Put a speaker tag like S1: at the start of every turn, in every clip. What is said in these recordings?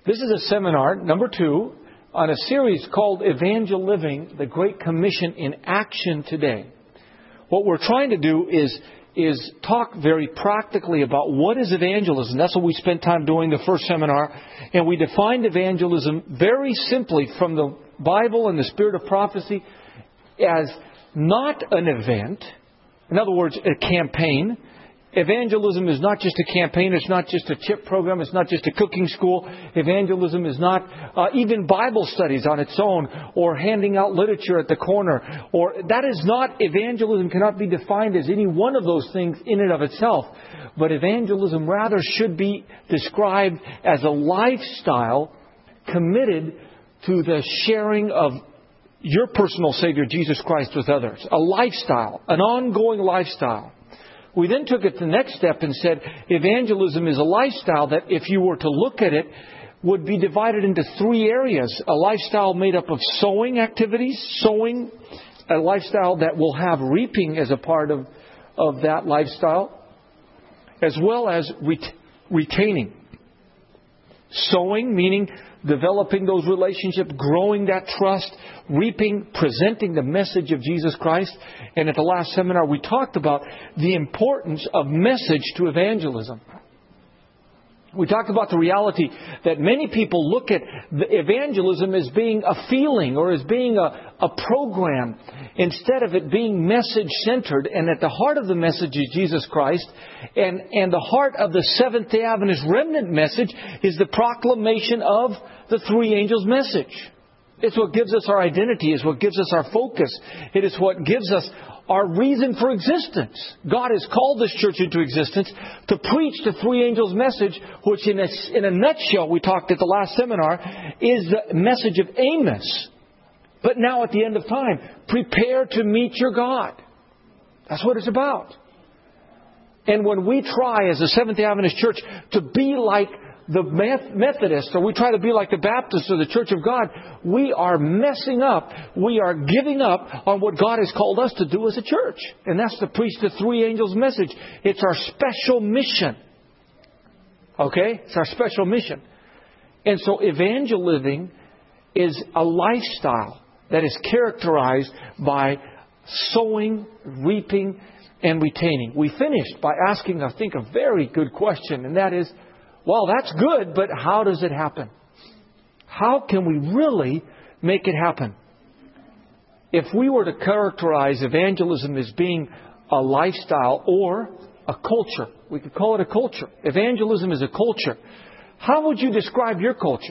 S1: This is a seminar, number 2, on a series called Evangel Living, the Great Commission in Action Today. What we're trying to do is talk very practically about what is evangelism. That's what we spent time doing the first seminar. And we defined evangelism very simply from the Bible and the spirit of prophecy as not an event. In other words, a campaign. Evangelism is not just a campaign. It's not just a chip program. It's not just a cooking school. Evangelism is not even Bible studies on its own or handing out literature at the corner. Or that is not, evangelism cannot be defined as any one of those things in and of itself. But evangelism rather should be described as a lifestyle committed to the sharing of your personal Savior, Jesus Christ, with others. A lifestyle, an ongoing lifestyle. We then took it to the next step and said evangelism is a lifestyle that, if you were to look at it, would be divided into 3 areas. A lifestyle made up of sowing activities, a lifestyle that will have reaping as a part of that lifestyle, as well as retaining. Sowing, meaning developing those relationships, growing that trust, reaping, presenting the message of Jesus Christ. And at the last seminar, we talked about the importance of message to evangelism. We talked about the reality that many people look at evangelism as being a feeling or as being a program instead of it being message-centered. And at the heart of the message is Jesus Christ. And the heart of the Seventh-day Adventist remnant message is the proclamation of the 3 angels' message. It's what gives us our identity. It's what gives us our focus. It is what gives us our reason for existence. God has called this church into existence to preach the 3 angels' message, which in a nutshell, we talked at the last seminar, is the message of Amos. But now at the end of time, prepare to meet your God. That's what it's about. And when we try as a Seventh-day Adventist church to be like the Methodists, or we try to be like the Baptists or the Church of God, we are messing up. We are giving up on what God has called us to do as a church. And that's to preach the 3 angels' message. It's our special mission. Okay? It's our special mission. And so evangel living is a lifestyle that is characterized by sowing, reaping, and retaining. We finished by asking, I think, a very good question, and that is, well, that's good, but how does it happen? How can we really make it happen? If we were to characterize evangelism as being a lifestyle or a culture, we could call it a culture. Evangelism is a culture. How would you describe your culture?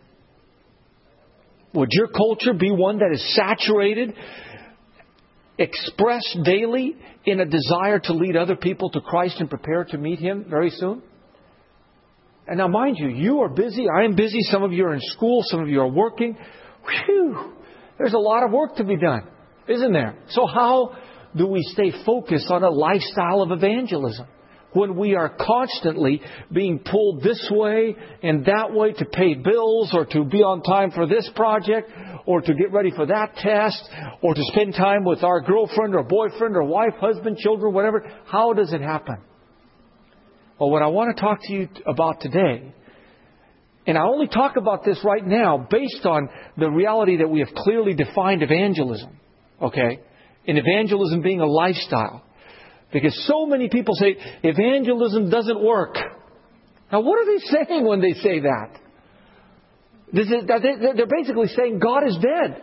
S1: Would your culture be one that is saturated, expressed daily in a desire to lead other people to Christ and prepare to meet Him very soon? And now, mind you, you are busy. I am busy. Some of you are in school. Some of you are working. Whew! There's a lot of work to be done, isn't there? So how do we stay focused on a lifestyle of evangelism when we are constantly being pulled this way and that way to pay bills or to be on time for this project or to get ready for that test or to spend time with our girlfriend or boyfriend or wife, husband, children, whatever? How does it happen? Well, what I want to talk to you about today, and I only talk about this right now based on the reality that we have clearly defined evangelism, okay? And evangelism being a lifestyle. Because so many people say evangelism doesn't work. Now, what are they saying when they say that? They're basically saying God is dead.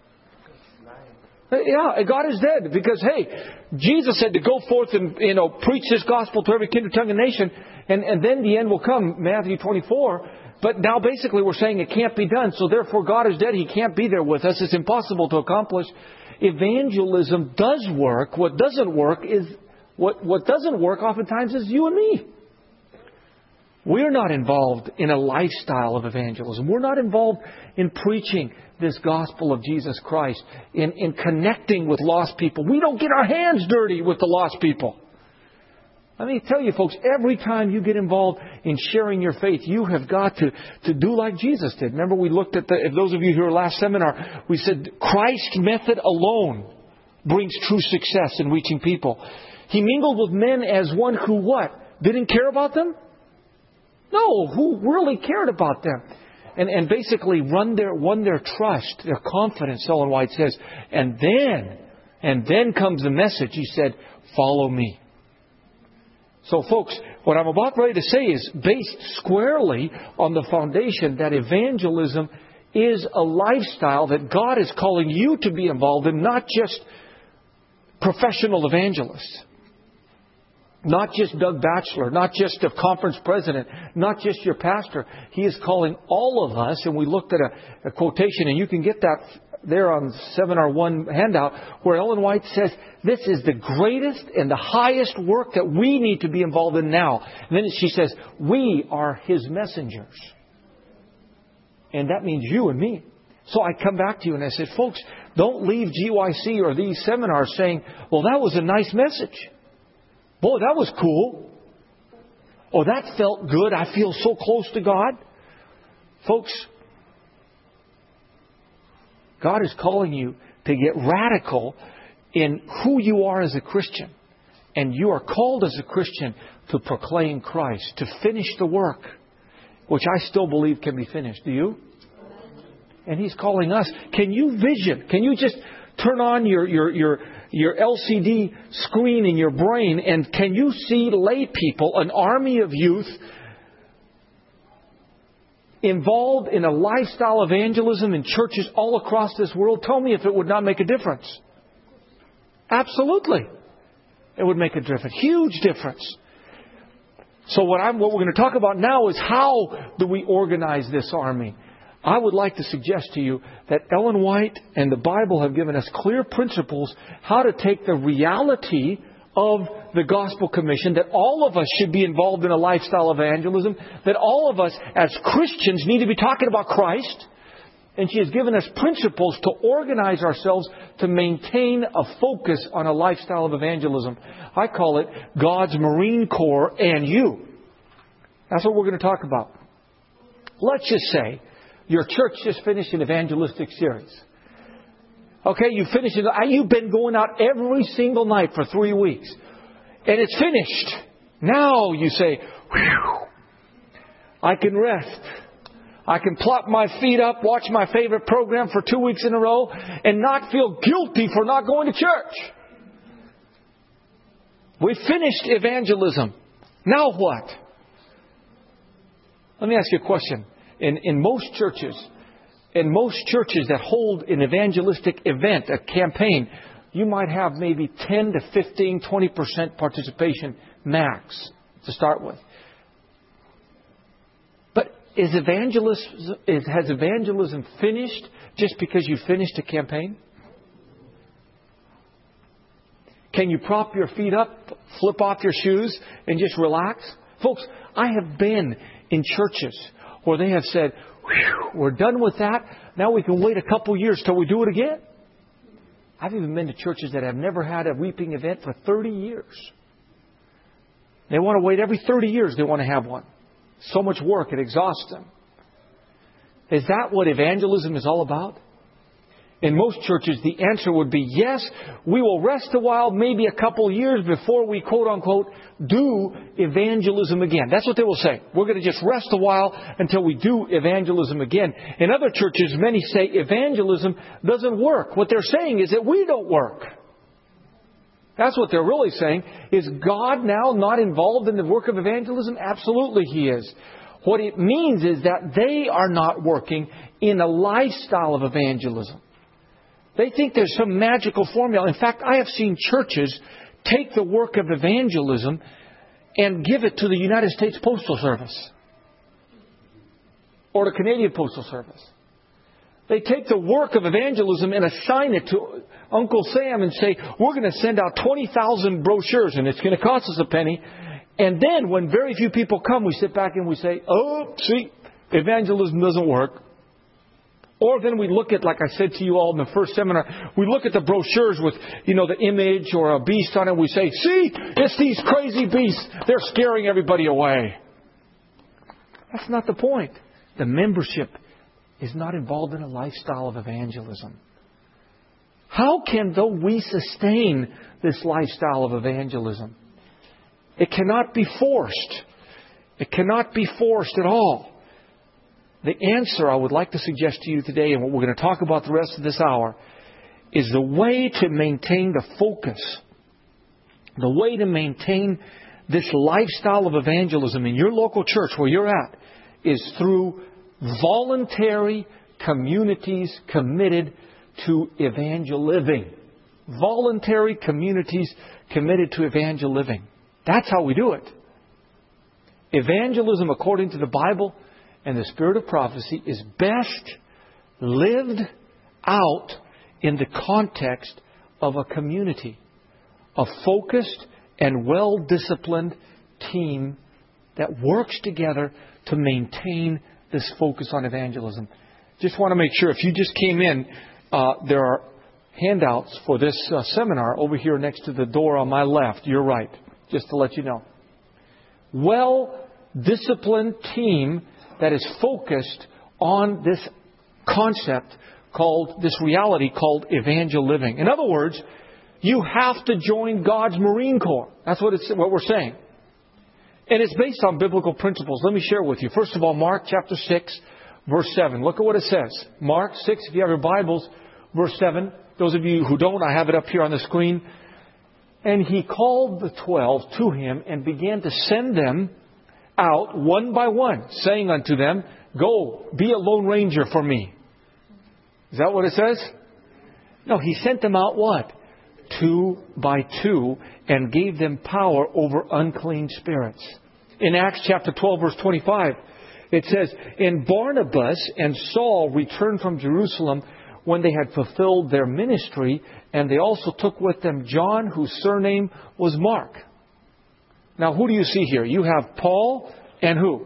S1: Yeah, God is dead because, hey, Jesus said to go forth and, preach this gospel to every kindred, tongue, and nation, and then the end will come, Matthew 24. But now basically we're saying it can't be done, so therefore God is dead. He can't be there with us. It's impossible to accomplish. Evangelism does work. What doesn't work is, what doesn't work oftentimes is you and me. We're not involved in a lifestyle of evangelism. We're not involved in preaching this gospel of Jesus Christ, in connecting with lost people. We don't get our hands dirty with the lost people. Let me tell you, folks, every time you get involved in sharing your faith, you have got to do like Jesus did. Remember, we looked at if those of you who were last seminar, we said Christ's method alone brings true success in reaching people. He mingled with men as one who what? Didn't care about them? No, who really cared about them. and basically won their trust, their confidence, Ellen White says. And then comes the message. He said, follow me. So folks, what I'm about ready to say is based squarely on the foundation that evangelism is a lifestyle that God is calling you to be involved in, not just professional evangelists. Not just Doug Batchelor, not just a conference president, not just your pastor. He is calling all of us, and we looked at a quotation, and you can get that there on Seminar 1 handout, where Ellen White says, this is the greatest and the highest work that we need to be involved in now. And then she says, we are His messengers. And that means you and me. So I come back to you and I said, folks, don't leave GYC or these seminars saying, well, that was a nice message. Boy, that was cool. Oh, that felt good. I feel so close to God. Folks, God is calling you to get radical in who you are as a Christian. And you are called as a Christian to proclaim Christ, to finish the work, which I still believe can be finished. Do you? And He's calling us. Can you vision? Can you just turn on your LCD screen in your brain, and can you see lay people, an army of youth, involved in a lifestyle evangelism in churches all across this world? Tell me if it would not make a difference. Absolutely. It would make a difference. Huge difference. So what we're going to talk about now is how do we organize this army? I would like to suggest to you that Ellen White and the Bible have given us clear principles how to take the reality of the Gospel Commission, that all of us should be involved in a lifestyle evangelism, that all of us as Christians need to be talking about Christ. And she has given us principles to organize ourselves to maintain a focus on a lifestyle of evangelism. I call it God's Marine Corps and you. That's what we're going to talk about. Let's just say your church just finished an evangelistic series. Okay, you've been going out every single night for 3 weeks. And it's finished. Now you say, whew, I can rest. I can plop my feet up, watch my favorite program for 2 weeks in a row, and not feel guilty for not going to church. We finished evangelism. Now what? Let me ask you a question. In most churches that hold an evangelistic event, a campaign, you might have maybe 10 to 15, 20% participation max to start with. But has evangelism finished just because you finished a campaign? Can you prop your feet up, flip off your shoes, and just relax? Folks, I have been in churches where they have said, we're done with that. Now we can wait a couple years till we do it again. I've even been to churches that have never had a weeping event for 30 years. They want to wait every 30 years. They want to have one. So much work, it exhausts them. Is that what evangelism is all about? In most churches, the answer would be yes, we will rest a while, maybe a couple years before we, quote unquote, do evangelism again. That's what they will say. We're going to just rest a while until we do evangelism again. In other churches, many say evangelism doesn't work. What they're saying is that we don't work. That's what they're really saying. Is God now not involved in the work of evangelism? Absolutely He is. What it means is that they are not working in a lifestyle of evangelism. They think there's some magical formula. In fact, I have seen churches take the work of evangelism and give it to the United States Postal Service or the Canadian Postal Service. They take the work of evangelism and assign it to Uncle Sam and say, we're going to send out 20,000 brochures and it's going to cost us a penny. And then when very few people come, we sit back and we say, oh, see, evangelism doesn't work. Or then we look at, like I said to you all in the first seminar, we look at the brochures with, the image or a beast on it. We say, see, it's these crazy beasts. They're scaring everybody away. That's not the point. The membership is not involved in a lifestyle of evangelism. How can, though, we sustain this lifestyle of evangelism? It cannot be forced. It cannot be forced at all. The answer I would like to suggest to you today, and what we're going to talk about the rest of this hour, is the way to maintain the focus, the way to maintain this lifestyle of evangelism in your local church where you're at, is through voluntary communities committed to evangel living. Voluntary communities committed to evangel living. That's how we do it. Evangelism, according to the Bible and the spirit of prophecy, is best lived out in the context of a community, a focused and well-disciplined team that works together to maintain this focus on evangelism. Just want to make sure, if you just came in, there are handouts for this seminar over here next to the door on my left, your right, just to let you know. Well-disciplined team that is focused on this concept called, this reality called evangel living. In other words, you have to join God's Marine Corps. That's what we're saying. And it's based on biblical principles. Let me share with you. First of all, Mark chapter 6, verse 7. Look at what it says. Mark 6, if you have your Bibles, verse 7. Those of you who don't, I have it up here on the screen. And he called the 12 to him and began to send them out one by one, saying unto them, Go, be a lone ranger for me. Is that what it says? No, he sent them out what? 2 by 2, and gave them power over unclean spirits. In Acts chapter 12, verse 25, it says, And Barnabas and Saul returned from Jerusalem when they had fulfilled their ministry, and they also took with them John, whose surname was Mark. Now, who do you see here? You have Paul and who?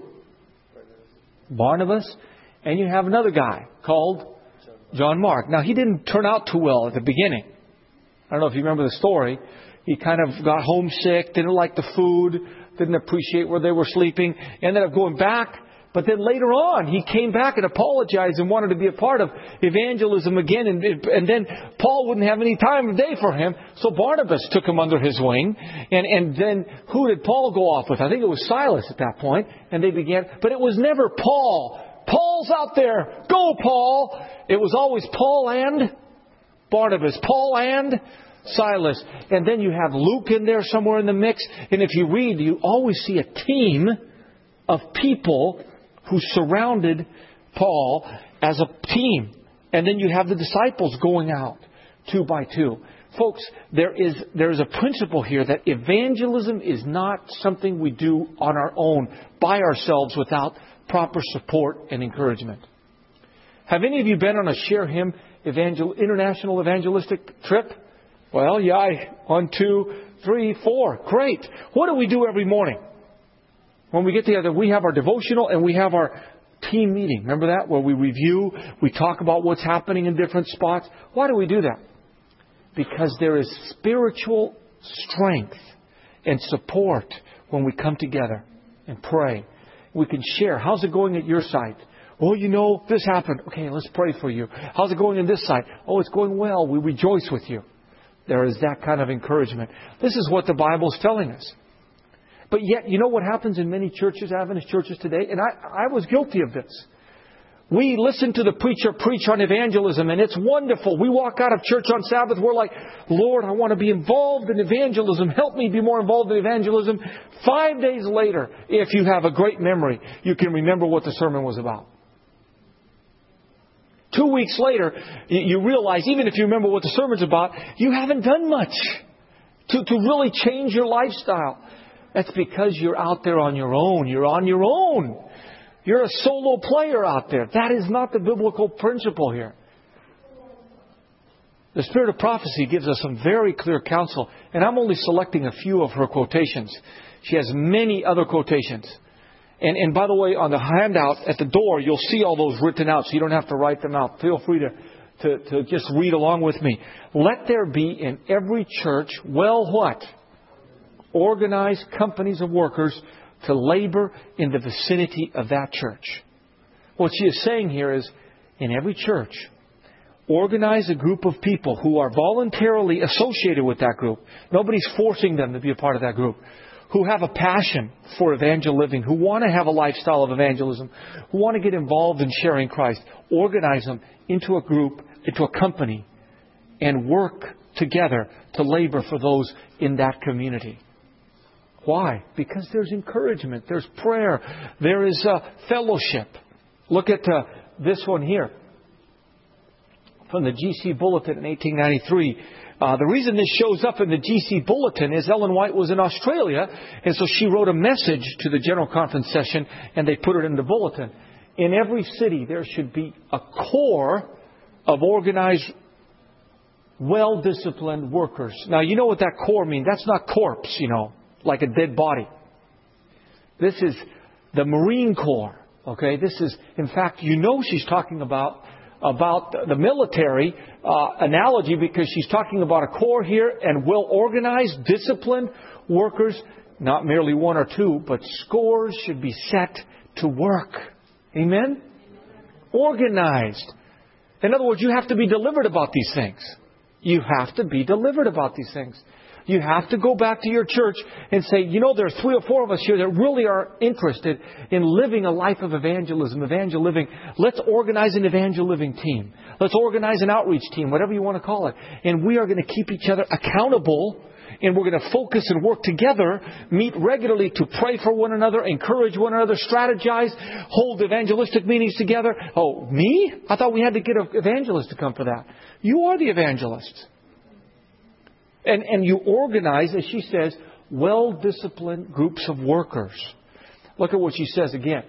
S1: Barnabas. And you have another guy called John Mark. Now, he didn't turn out too well at the beginning. I don't know if you remember the story. He kind of got homesick, didn't like the food, didn't appreciate where they were sleeping, ended up going back. But then later on, he came back and apologized and wanted to be a part of evangelism again. And then Paul wouldn't have any time of day for him. So Barnabas took him under his wing. And then who did Paul go off with? I think it was Silas at that point. And they began. But it was never Paul. Paul's out there. Go, Paul. It was always Paul and Barnabas. Paul and Silas. And then you have Luke in there somewhere in the mix. And if you read, you always see a team of people who surrounded Paul as a team. And then you have the disciples going out 2 by 2. Folks, there is a principle here that evangelism is not something we do on our own, by ourselves, without proper support and encouragement. Have any of you been on a Share Him international evangelistic trip? Well, yeah, 1, 2, 3, 4. Great. What do we do every morning? When we get together, we have our devotional and we have our team meeting. Remember that? Where we review, we talk about what's happening in different spots. Why do we do that? Because there is spiritual strength and support when we come together and pray. We can share. How's it going at your site? Oh, you know, this happened. Okay, let's pray for you. How's it going in this site? Oh, it's going well. We rejoice with you. There is that kind of encouragement. This is what the Bible is telling us. But yet, you know what happens in many churches, Adventist churches today? And I was guilty of this. We listen to the preacher preach on evangelism, and it's wonderful. We walk out of church on Sabbath, we're like, Lord, I want to be involved in evangelism. Help me be more involved in evangelism. 5 days later, if you have a great memory, you can remember what the sermon was about. 2 weeks later, you realize, even if you remember what the sermon's about, you haven't done much to really change your lifestyle. That's because you're out there on your own. You're on your own. You're a solo player out there. That is not the biblical principle here. The Spirit of Prophecy gives us some very clear counsel. And I'm only selecting a few of her quotations. She has many other quotations. And by the way, on the handout at the door, you'll see all those written out, so you don't have to write them out. Feel free to just read along with me. Let there be in every church, what? Organized companies of workers to labor in the vicinity of that church. What she is saying here is, in every church, organize a group of people who are voluntarily associated with that group. Nobody's forcing them to be a part of that group. who have a passion for evangel living, who want to have a lifestyle of evangelism, who want to get involved in sharing Christ, organize them into a group, into a company, and work together to labor for those in that community. Why? Because there's encouragement, there's prayer, there is fellowship. Look at this one here from the GC Bulletin in 1893. The reason this shows up in the GC Bulletin is Ellen White was in Australia, and so she wrote a message to the General Conference session, and they put it in the Bulletin. In every city, there should be a core of organized, well-disciplined workers. Now, you know what that core means. That's not corpse, like a dead body. This is the Marine Corps. Okay, this is, in fact, she's talking about the military analogy, because she's talking about a core here and well-organized, disciplined workers, not merely one or two, but scores should be set to work. Amen? Organized. In other words, you have to be delivered about these things. You have to be delivered about these things. You have to go back to your church and say, there are 3 or 4 of us here that really are interested in living a life of evangelism, evangel living. Let's organize an evangel living team. Let's organize an outreach team, whatever you want to call it. And we are going to keep each other accountable, and we're going to focus and work together, meet regularly to pray for one another, encourage one another, strategize, hold evangelistic meetings together. Oh, me? I thought we had to get an evangelist to come for that. You are the evangelist. And you organize, as she says, well-disciplined groups of workers. Look at what she says again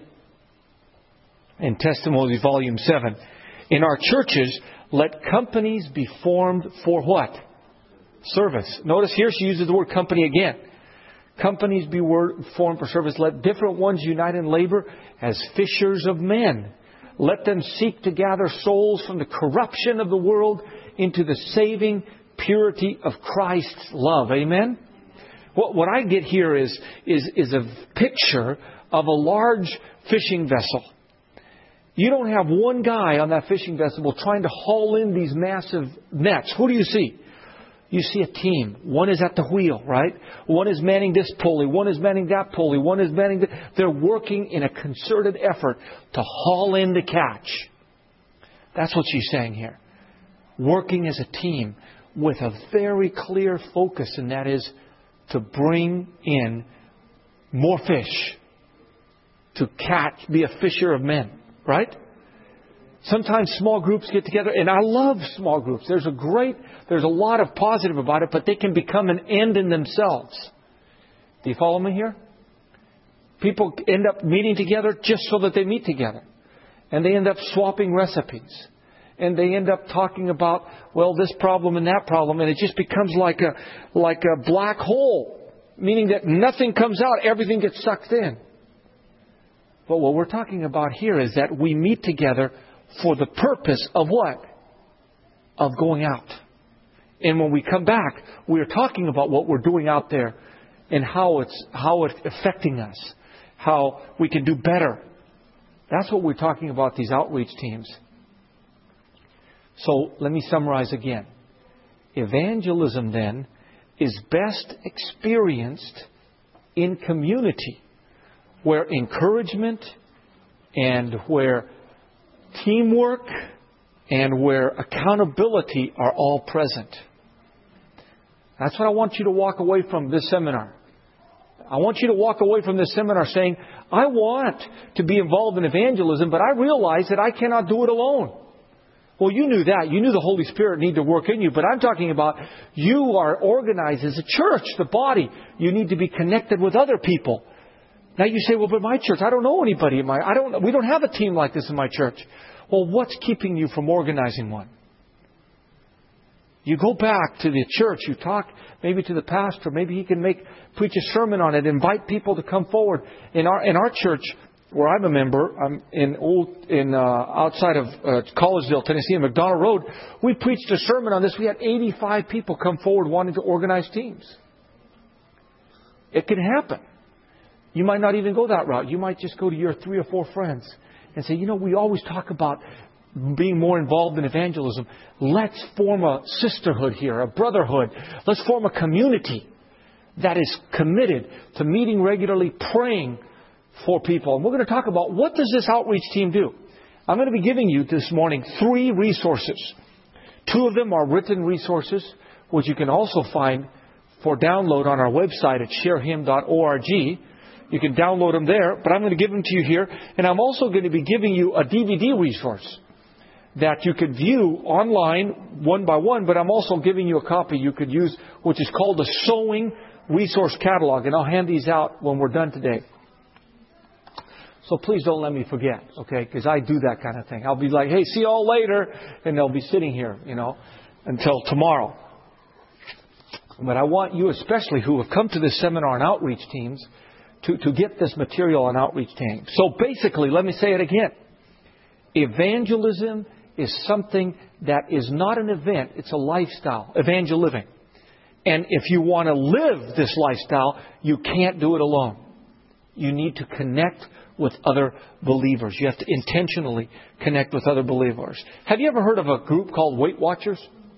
S1: in Testimonies, Volume 7. In our churches, let companies be formed for what? Service. Notice here she uses the word company again. Companies be formed for service. Let different ones unite in labor as fishers of men. Let them seek to gather souls from the corruption of the world into the saving purity of Christ's love. Amen? What I get here is a picture of a large fishing vessel. You don't have one guy on that fishing vessel trying to haul in these massive nets. Who do you see? You see a team. One is at the wheel, right? One is manning this pulley. One is manning that pulley. One is manning that. They're working in a concerted effort to haul in the catch. That's what she's saying here. Working as a team with a very clear focus, and that is to bring in more fish. To catch, be a fisher of men, right? Sometimes small groups get together, and I love small groups. There's a lot of positive about it, but they can become an end in themselves. Do you follow me here? People end up meeting together just so that they meet together. And they end up swapping recipes. And they end up talking about, this problem and that problem, and it just becomes like a black hole, meaning that nothing comes out, everything gets sucked in. But what we're talking about here is that we meet together for the purpose of what? Of going out. And when we come back, we're talking about what we're doing out there and how it's affecting us, how we can do better. That's what we're talking about, these outreach teams. So let me summarize again. Evangelism then is best experienced in community, where encouragement and where teamwork and where accountability are all present. That's what I want you to walk away from this seminar. I want you to walk away from this seminar saying, I want to be involved in evangelism, but I realize that I cannot do it alone. Well, you knew that. You knew the Holy Spirit needed to work in you. But I'm talking about you are organized as a church, the body. You need to be connected with other people. Now you say, but my church, I don't know anybody we don't have a team like this in my church. Well, what's keeping you from organizing one? You go back to the church, you talk maybe to the pastor, maybe he can preach a sermon on it, invite people to come forward. In our church, where I'm a member, I'm outside of Collegeville, Tennessee, on McDonald Road, we preached a sermon on this. We had 85 people come forward wanting to organize teams. It can happen. You might not even go that route. You might just go to your 3 or 4 friends and say, we always talk about being more involved in evangelism. Let's form a sisterhood here, a brotherhood. Let's form a community. that is committed to meeting regularly, praying for people. And we're going to talk about what does this outreach team do. I'm going to be giving you this morning 3 resources. 2 of them are written resources, which you can also find for download on our website at sharehim.org. You can download them there, but I'm going to give them to you here. And I'm also going to be giving you a DVD resource that you could view online one by one, but I'm also giving you a copy you could use, which is called the Sowing Resource Catalog. And I'll hand these out when we're done today. So please don't let me forget, okay? Because I do that kind of thing. I'll be like, hey, see you all later. And they'll be sitting here, until tomorrow. But I want you especially who have come to this seminar on outreach teams to get this material on outreach teams. So basically, let me say it again. Evangelism is something that is not an event. It's a lifestyle. Evangel living. And if you want to live this lifestyle, you can't do it alone. You need to connect with other believers. You have to intentionally connect with other believers. Have you ever heard of a group called Weight Watchers?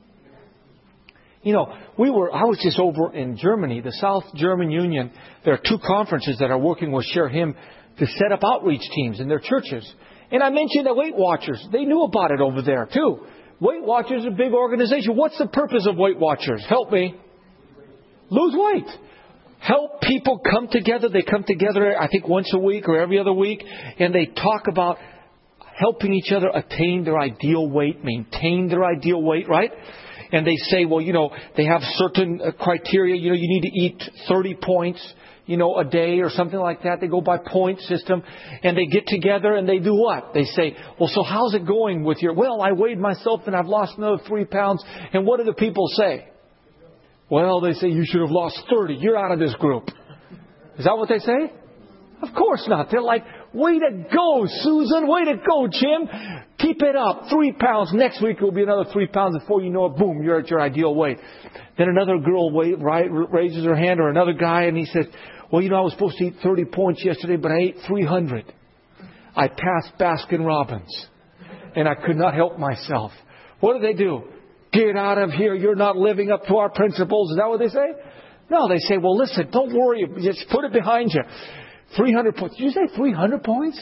S1: I was just over in Germany, the South German Union. There are 2 conferences that are working with Share Him to set up outreach teams in their churches. And I mentioned the Weight Watchers. They knew about it over there too. Weight Watchers is a big organization. What's the purpose of Weight Watchers? Help me. Lose weight. Help people come together. They come together, I think, once a week or every other week. And they talk about helping each other attain their ideal weight, maintain their ideal weight, right? And they say, they have certain criteria. You need to eat 30 points, a day or something like that. They go by point system. And they get together and they do what? They say, so how's it going with I weighed myself and I've lost another 3 pounds. And what do the people say? They say, you should have lost 30. You're out of this group. Is that what they say? Of course not. They're like, way to go, Susan. Way to go, Jim. Keep it up. 3 pounds. Next week it will be another 3 pounds. Before you know it, boom, you're at your ideal weight. Then another girl raises her hand, or another guy, and he says, I was supposed to eat 30 points yesterday, but I ate 300. I passed Baskin-Robbins, and I could not help myself. What do? Get out of here. You're not living up to our principles. Is that what they say? No, they say, listen, don't worry. Just put it behind you. 300 points. Did you say 300 points?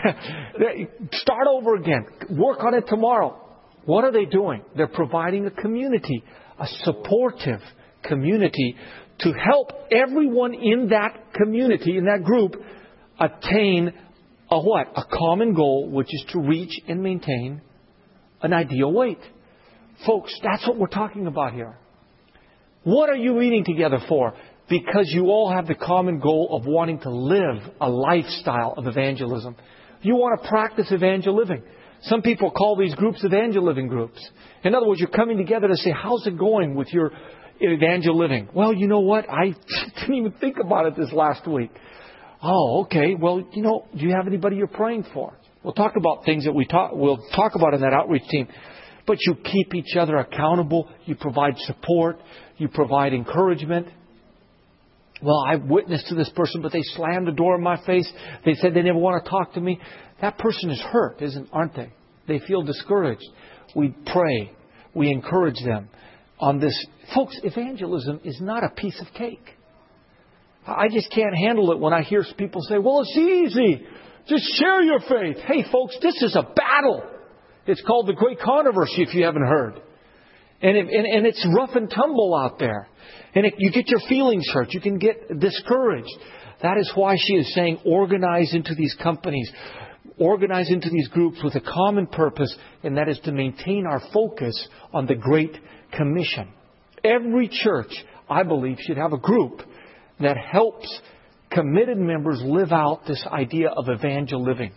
S1: Start over again. Work on it tomorrow. What are they doing? They're providing a community, a supportive community to help everyone in that community, in that group, attain a common goal, which is to reach and maintain an ideal weight. Folks, that's what we're talking about here. What are you meeting together for? Because you all have the common goal of wanting to live a lifestyle of evangelism. You want to practice evangel living. Some people call these groups evangel living groups. In other words, you're coming together to say, how's it going with your evangel living? You know what? I didn't even think about it this last week. Oh, okay. Do you have anybody you're praying for? We'll talk about things that we'll talk about in that outreach team. But you keep each other accountable. You provide support. You provide encouragement. I witnessed to this person, but they slammed the door in my face. They said they never want to talk to me. That person is hurt, aren't they? They feel discouraged. We pray. We encourage them on this. Folks, evangelism is not a piece of cake. I just can't handle it when I hear people say, it's easy. Just share your faith. Hey, folks, this is a battle. It's called the Great Controversy, if you haven't heard. And it's rough and tumble out there. And you get your feelings hurt. You can get discouraged. That is why she is saying organize into these companies. Organize into these groups with a common purpose. And that is to maintain our focus on the Great Commission. Every church, I believe, should have a group that helps committed members live out this idea of evangel living.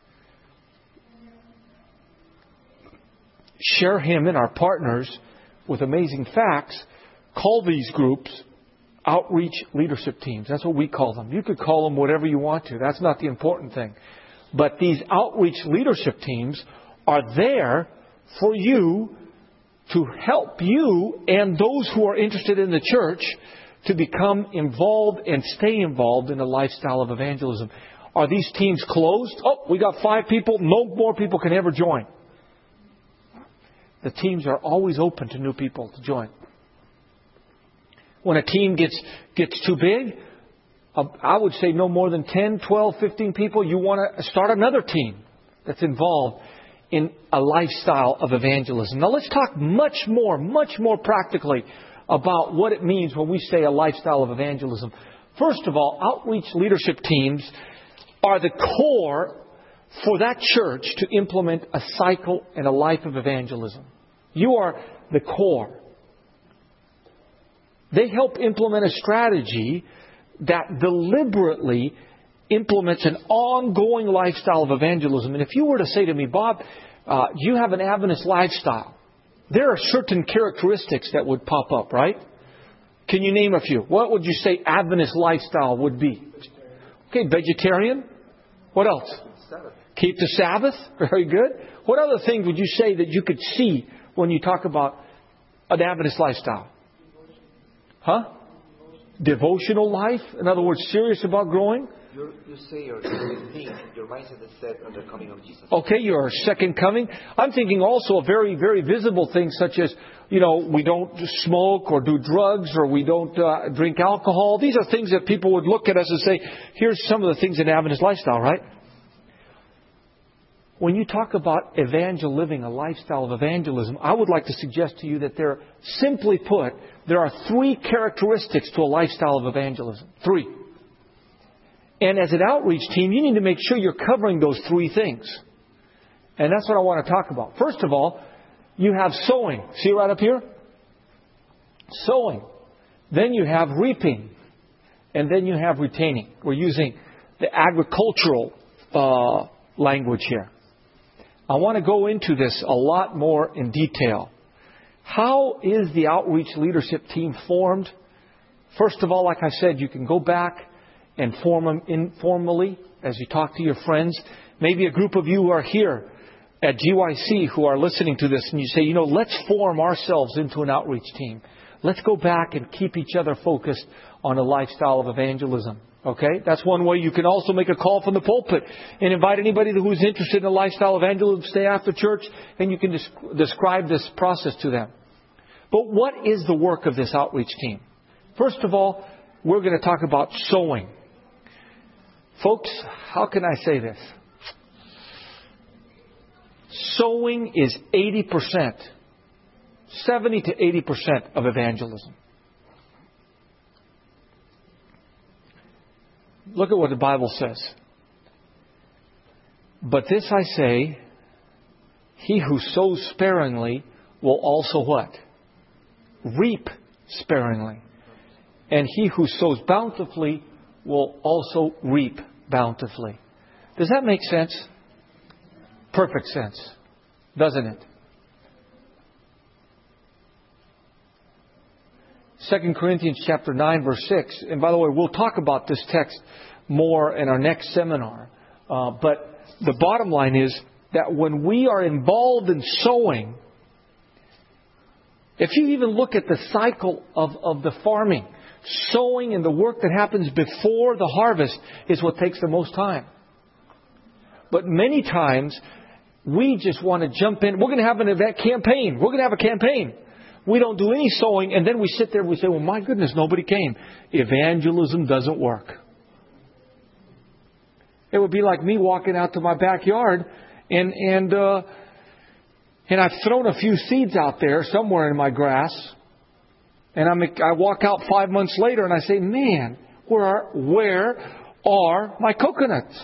S1: Share Him and our partners with amazing facts call these groups outreach leadership teams. That's what we call them. You could call them whatever you want to. That's not the important thing. But these outreach leadership teams are there for you to help you and those who are interested in the church to become involved and stay involved in a lifestyle of evangelism. Are these teams closed? We got 5 people. No more people can ever join. The teams are always open to new people to join. When a team gets too big, I would say no more than 10, 12, 15 people. You want to start another team that's involved in a lifestyle of evangelism. Now let's talk much more practically about what it means when we say a lifestyle of evangelism. First of all, outreach leadership teams are the core for that church to implement a cycle and a life of evangelism. You are the core. They help implement a strategy that deliberately implements an ongoing lifestyle of evangelism. And if you were to say to me, Bob, you have an Adventist lifestyle, there are certain characteristics that would pop up, right? Can you name a few? What would you say Adventist lifestyle would be? Okay, vegetarian. What else? Keep the Sabbath. Very good. What other things would you say that you could see when you talk about an Adventist lifestyle? Huh? Devotional life? In other words, serious about growing?
S2: You say your mindset is set on the coming of Jesus.
S1: Okay, your second coming. I'm thinking also of very, very visible things such as, we don't smoke or do drugs or we don't drink alcohol. These are things that people would look at us and say, here's some of the things in Adventist lifestyle, right? When you talk about living a lifestyle of evangelism, I would like to suggest to you that simply put, there are 3 characteristics to a lifestyle of evangelism. 3. And as an outreach team, you need to make sure you're covering those 3 things. And that's what I want to talk about. First of all, you have sowing. See right up here? Sowing. Then you have reaping. And then you have retaining. We're using the agricultural language here. I want to go into this a lot more in detail. How is the outreach leadership team formed? First of all, like I said, you can go back and form them informally as you talk to your friends. Maybe a group of you who are here at GYC who are listening to this and you say, let's form ourselves into an outreach team. Let's go back and keep each other focused on a lifestyle of evangelism. Okay? That's one way. You can also make a call from the pulpit and invite anybody who's interested in a lifestyle of evangelism to stay after church, and you can describe this process to them. But what is the work of this outreach team? First of all, we're going to talk about sowing. Folks, how can I say this? Sowing is 80%, 70 to 80% of evangelism. Look at what the Bible says. But this I say, he who sows sparingly will also what? Reap sparingly. And he who sows bountifully will also reap bountifully. Does that make sense? Perfect sense, doesn't it? 2 Corinthians chapter 9, verse 6. And by the way, we'll talk about this text more in our next seminar. But the bottom line is that when we are involved in sowing, if you even look at the cycle of the farming, sowing and the work that happens before the harvest is what takes the most time. But many times, we just want to jump in. We're going to have an event campaign. We're going to have a campaign. We don't do any sowing, and then we sit there and we say, well, my goodness, nobody came. Evangelism doesn't work. It would be like me walking out to my backyard and I've thrown a few seeds out there somewhere in my grass. And I walk out 5 months later and I say, man, where are my coconuts?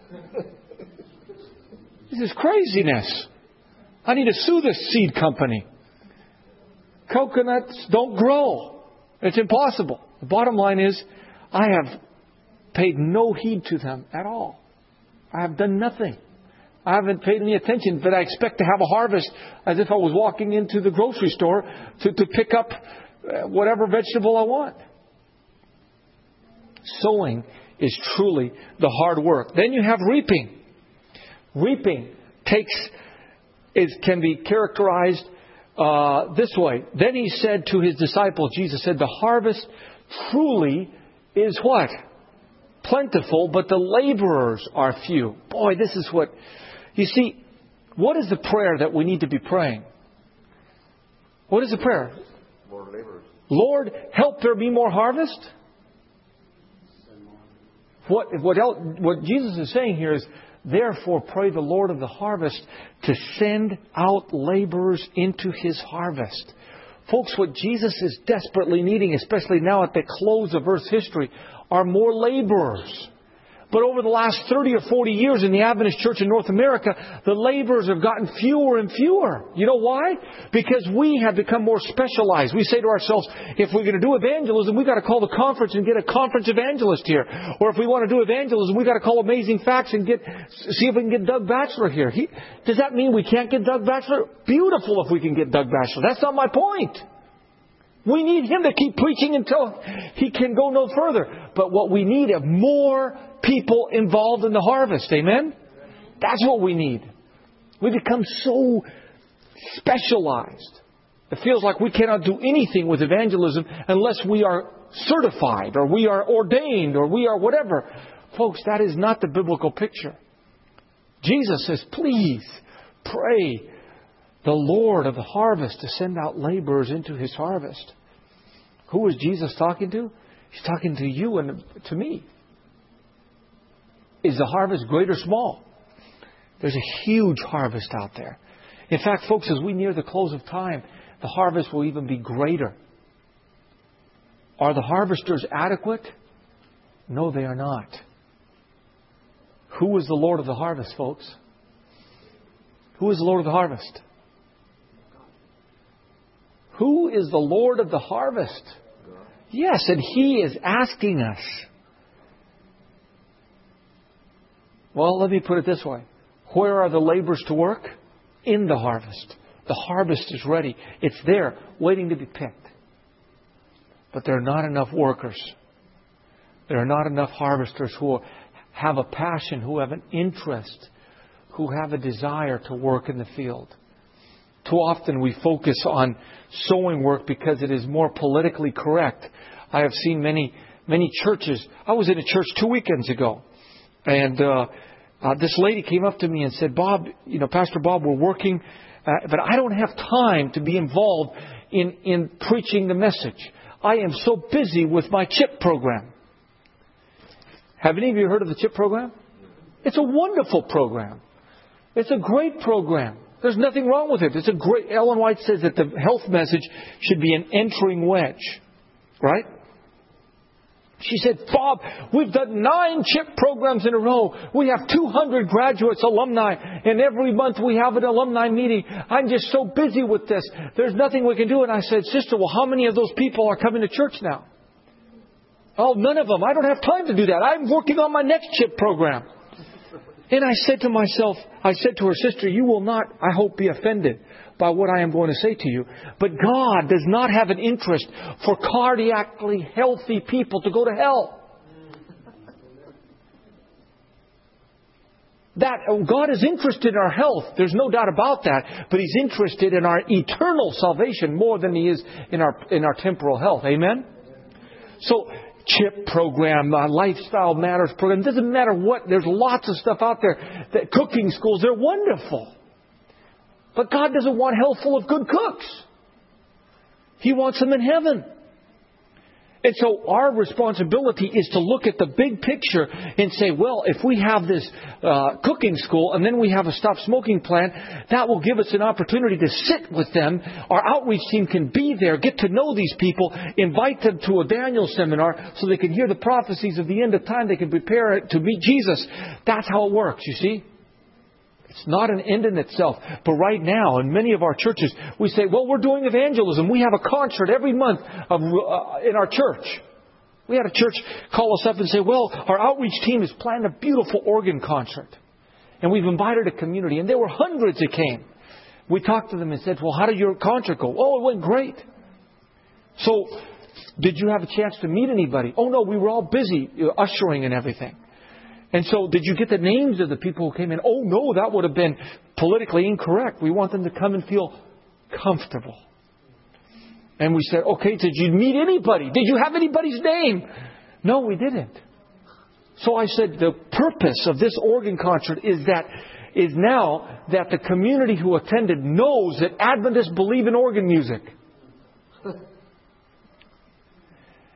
S1: This is craziness. I need to sue this seed company. Coconuts don't grow. It's impossible. The bottom line is, I have paid no heed to them at all. I have done nothing. I haven't paid any attention, but I expect to have a harvest as if I was walking into the grocery store to pick up whatever vegetable I want. Sowing is truly the hard work. Then you have reaping. Reaping can be characterized this way. Then he said to his disciples, Jesus said, the harvest truly is what? Plentiful, but the laborers are few. Boy, this is what... You see, what is the prayer that we need to be praying? What is the prayer?
S2: More laborers.
S1: Lord, help there be more harvest? What Jesus is saying here is, therefore pray the Lord of the harvest to send out laborers into His harvest. Folks, what Jesus is desperately needing, especially now at the close of Earth's history, are more laborers. But over the last 30 or 40 years in the Adventist Church in North America, the laborers have gotten fewer and fewer. You know why? Because we have become more specialized. We say to ourselves, if we're going to do evangelism, we've got to call the conference and get a conference evangelist here. Or if we want to do evangelism, we've got to call Amazing Facts and see if we can get Doug Batchelor here. Does that mean we can't get Doug Batchelor? Beautiful if we can get Doug Batchelor. That's not my point. We need him to keep preaching until he can go no further. But what we need are more people involved in the harvest. Amen? That's what we need. We become so specialized. It feels like we cannot do anything with evangelism unless we are certified or we are ordained or we are whatever. Folks, that is not the biblical picture. Jesus says, please pray the Lord of the harvest to send out laborers into His harvest. Who is Jesus talking to? He's talking to you and to me. Is the harvest great or small? There's a huge harvest out there. In fact, folks, as we near the close of time, the harvest will even be greater. Are the harvesters adequate? No, they are not. Who is the Lord of the harvest, folks? Who is the Lord of the harvest? Who is the Lord of the harvest? Yes, and He is asking us. Well, let me put it this way. Where are the laborers to work? In the harvest. The harvest is ready. It's there, waiting to be picked. But there are not enough workers. There are not enough harvesters who have a passion, who have an interest, who have a desire to work in the field. Too often we focus on sowing work because it is more politically correct. I have seen many churches. I was in a church 2 weekends ago. And this lady came up to me and said, Bob, Pastor Bob, we're working, but I don't have time to be involved in preaching the message. I am so busy with my CHIP program. Have any of you heard of the CHIP program? It's a wonderful program. It's a great program. There's nothing wrong with it. It's a great. Ellen White says that the health message should be an entering wedge. Right? She said, Bob, we've done 9 CHIP programs in a row. We have 200 graduates, alumni, and every month we have an alumni meeting. I'm just so busy with this. There's nothing we can do. And I said, sister, well, how many of those people are coming to church now? Oh, none of them. I don't have time to do that. I'm working on my next CHIP program. And I said to her, sister, you will not, I hope, be offended by what I am going to say to you. But God does not have an interest for cardiacally healthy people to go to hell. God is interested in our health. There's no doubt about that. But He's interested in our eternal salvation more than He is in our temporal health. Amen? So, CHIP program, Lifestyle Matters program. It doesn't matter what. There's lots of stuff out there. Cooking schools, they're wonderful. But God doesn't want hell full of good cooks. He wants them in heaven. And so our responsibility is to look at the big picture and say, well, if we have this cooking school and then we have a stop smoking plan, that will give us an opportunity to sit with them. Our outreach team can be there, get to know these people, invite them to a Daniel seminar so they can hear the prophecies of the end of time. They can prepare to meet Jesus. That's how it works, you see. It's not an end in itself. But right now, in many of our churches, we say, well, we're doing evangelism. We have a concert every month in our church. We had a church call us up and say, well, our outreach team has planned a beautiful organ concert. And we've invited a community. And there were hundreds that came. We talked to them and said, well, how did your concert go? Oh, it went great. So, did you have a chance to meet anybody? Oh, no, we were all busy ushering and everything. And so, did you get the names of the people who came in? Oh, no, that would have been politically incorrect. We want them to come and feel comfortable. And we said, okay, did you meet anybody? Did you have anybody's name? No, we didn't. So I said, the purpose of this organ concert is now that the community who attended knows that Adventists believe in organ music.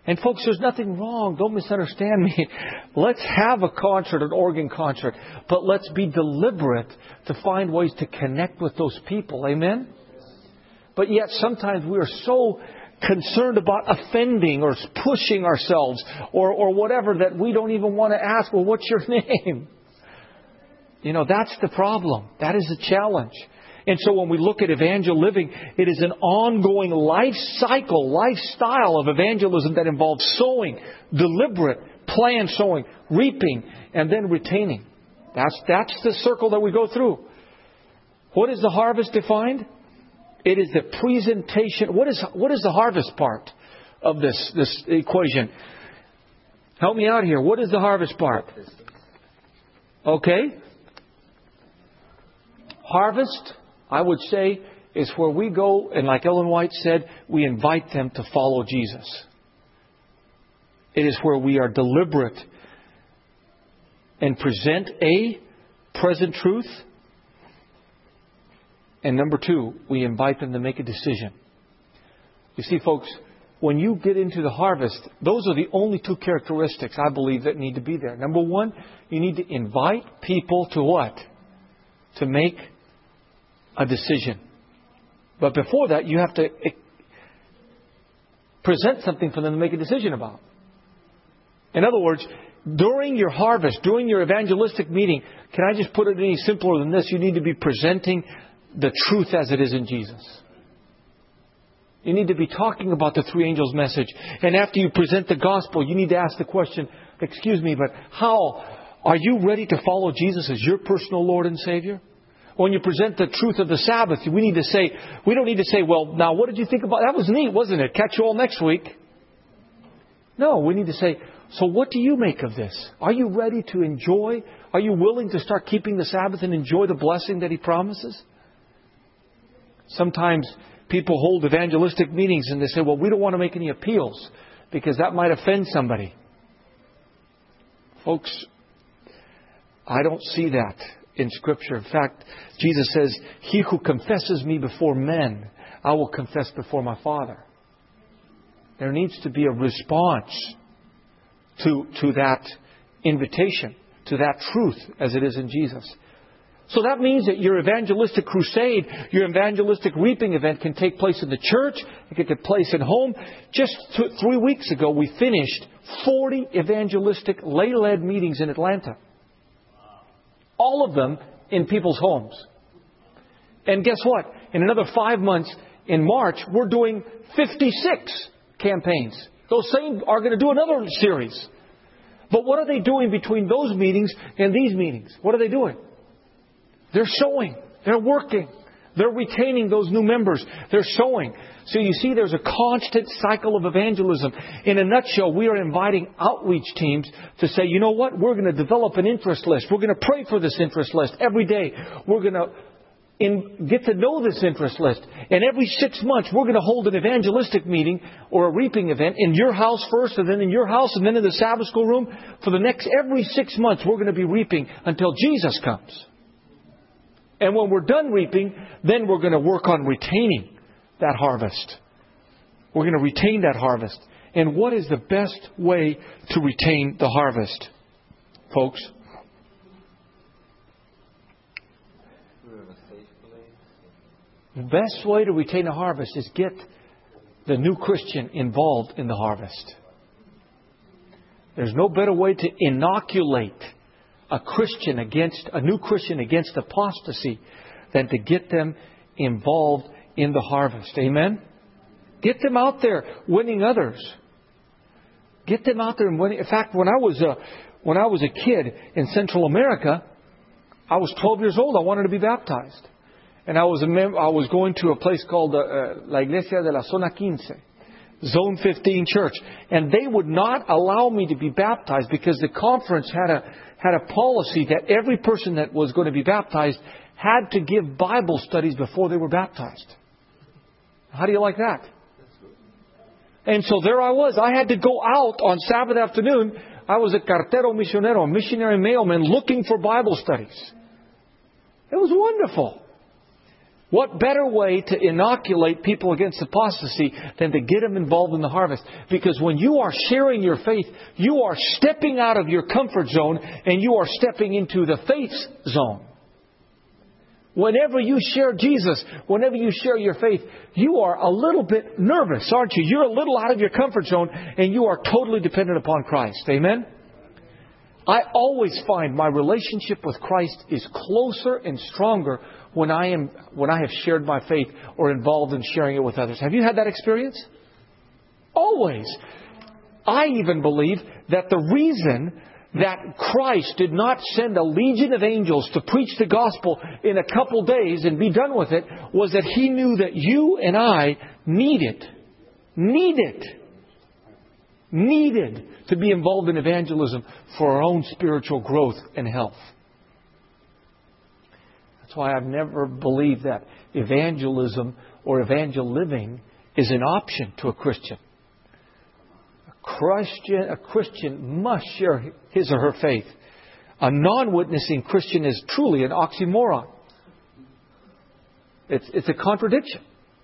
S1: And folks, there's nothing wrong. Don't misunderstand me. Let's have a concert, an organ concert. But let's be deliberate to find ways to connect with those people. Amen? But yet sometimes we are so concerned about offending or pushing ourselves or whatever that we don't even want to ask, well, what's your name? That's the problem. That is the challenge. And so when we look at evangel living, it is an ongoing lifestyle of evangelism that involves sowing, deliberate, planned sowing, reaping, and then retaining. That's the circle that we go through. What is the harvest defined? It is the presentation. What is the harvest part of this equation? Help me out here. What is the harvest part? Okay. Harvest, I would say, is where we go, and like Ellen White said, we invite them to follow Jesus. It is where we are deliberate and present a present truth. And number 2, we invite them to make a decision. You see, folks, when you get into the harvest, those are the only 2 characteristics I believe that need to be there. Number 1, you need to invite people to what? To make a decision. But before that, you have to present something for them to make a decision about. In other words, during your harvest, during your evangelistic meeting, can I just put it any simpler than this? You need to be presenting the truth as it is in Jesus. You need to be talking about the 3 angels' message. And after you present the gospel, you need to ask the question, excuse me, but how are you ready to follow Jesus as your personal Lord and Savior? When you present the truth of the Sabbath, we don't need to say, well, now what did you think about that? Was neat, wasn't it? Catch you all next week. No, we need to say, so what do you make of this? Are you ready to enjoy? Are you willing to start keeping the Sabbath and enjoy the blessing that He promises? Sometimes people hold evangelistic meetings and they say, well, we don't want to make any appeals because that might offend somebody. Folks, I don't see that in Scripture. In fact, Jesus says, he who confesses me before men, I will confess before my Father. There needs to be a response to that invitation, to that truth as it is in Jesus. So that means that your evangelistic crusade, your evangelistic reaping event can take place in the church. It can take place at home. Just 3 weeks ago, we finished 40 evangelistic lay-led meetings in Atlanta. All of them in people's homes. And guess what? In another 5 months, in March, we're doing 56 campaigns. Those same are going to do another series. But what are they doing between those meetings and these meetings? What are they doing? They're sowing. They're working. They're retaining those new members. They're sowing. So you see, there's a constant cycle of evangelism. In a nutshell, we are inviting outreach teams to say, you know what? We're going to develop an interest list. We're going to pray for this interest list every day. We're going to get to know this interest list. And every 6 months, we're going to hold an evangelistic meeting or a reaping event in your house first, and then in your house, and then in the Sabbath school room. For the next every 6 months, we're going to be reaping until Jesus comes. And when we're done reaping, then we're going to work on retaining that harvest. We're going to retain that harvest. And what is the best way to retain the harvest, folks? The best way to retain the harvest is get the new Christian involved in the harvest. There's no better way to inoculate a new Christian against apostasy than to get them involved in the harvest. Amen? Get them out there winning others. Get them out there and winning. In fact, when I was a kid in Central America, I was 12 years old. I wanted to be baptized. And I was going to a place called La Iglesia de la Zona 15. Zone 15 church. And they would not allow me to be baptized because the conference had a policy that every person that was going to be baptized had to give Bible studies before they were baptized. How do you like that? And so there I was. I had to go out on Sabbath afternoon. I was a cartero misionero, a missionary mailman looking for Bible studies. It was wonderful. What better way to inoculate people against apostasy than to get them involved in the harvest? Because when you are sharing your faith, you are stepping out of your comfort zone and you are stepping into the faith zone. Whenever you share Jesus, whenever you share your faith, you are a little bit nervous, aren't you? You're a little out of your comfort zone and you are totally dependent upon Christ. Amen? I always find my relationship with Christ is closer and stronger when I have shared my faith or involved in sharing it with others. Have you had that experience? Always. I even believe that the reason that Christ did not send a legion of angels to preach the gospel in a couple days and be done with it was that He knew that you and I needed to be involved in evangelism for our own spiritual growth and health. That's why I've never believed that evangelism or evangel living is an option to a Christian. A Christian must share his or her faith. A non-witnessing Christian is truly an oxymoron. It's a contradiction.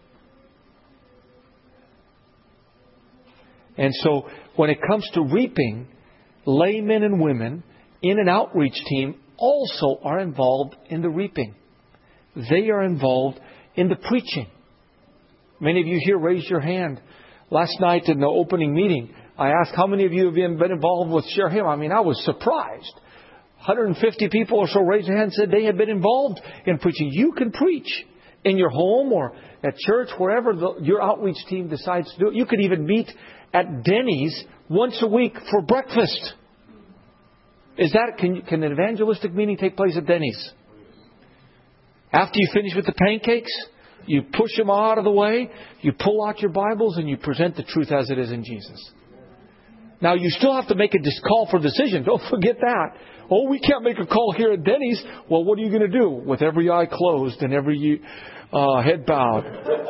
S1: And so when it comes to reaping, laymen and women in an outreach team also are involved in the reaping. They are involved in the preaching. Many of you here raised your hand. Last night in the opening meeting, I asked how many of you have been involved with Share Him. I was surprised. 150 people or so raised their hand and said they had been involved in preaching. You can preach in your home or at church, wherever your outreach team decides to do it. You could even meet at Denny's once a week for breakfast. Can an evangelistic meeting take place at Denny's? After you finish with the pancakes, you push them out of the way, you pull out your Bibles, and you present the truth as it is in Jesus. Now, you still have to make a call for decision. Don't forget that. Oh, we can't make a call here at Denny's. Well, what are you going to do with every eye closed and every head bowed